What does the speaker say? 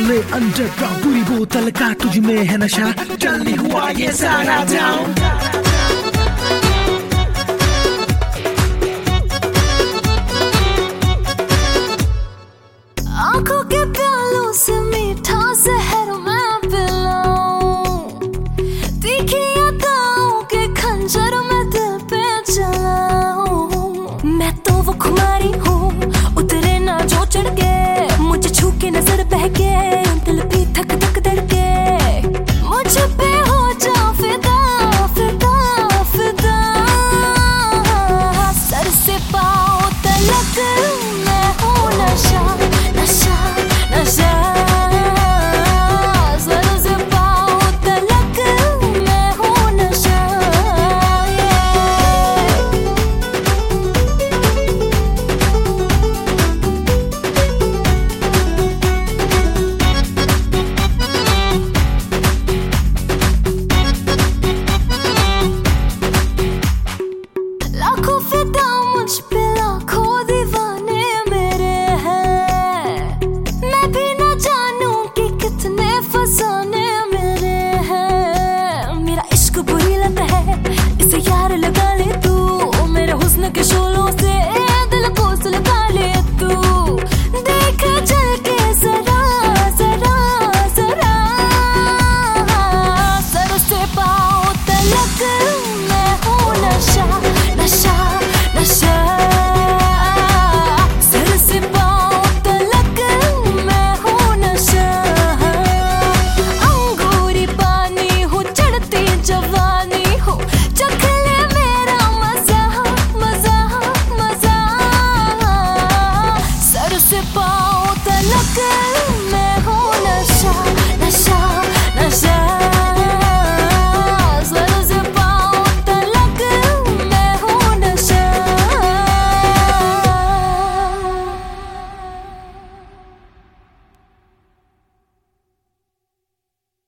ले अंडरग्राउंड, पूरी बोतल का तुझ में है नशा, चल नहीं हुआ ये सारा डाउन। आंखों के प्यालों से मीठा जहर मैं पिलाऊं, तीखी अदाओं के खंजर में दिल पे चलाऊं। मैं तो वो खुमारी हूँ, उतरे ना जो चढ़ के, मुझे छू के नजर बहके, दिल भी धक धक धड़के, मुझ पे हो जा फिदा फिदा फिदा। सर से पाँव तलक मैं हूँ नशा नशा नशा, सर से पाँव तलक मैं हूँ नशा। लाखों फिदा मुझ पे, लाखों दीवाने मेरे हैं, मैं भी ना जानूं कि कितने फसाने मेरे हैं। मेरा इश्क बुरी लत है, इसे यार लगा ले तू, मेरे हुस्न के शोलों से दिल को सुलगा ले तू। देख चल के जरा जरा जरा, सर से पाँव तलक मैं हूँ नशा नशा नशा, सर से पाँव तलक मैं हूँ नशा। अंगूरी पानी हूँ, चढ़ती जवानी हूँ, चख ले मेरा मजा मजा मजा। सर से पाँव तलक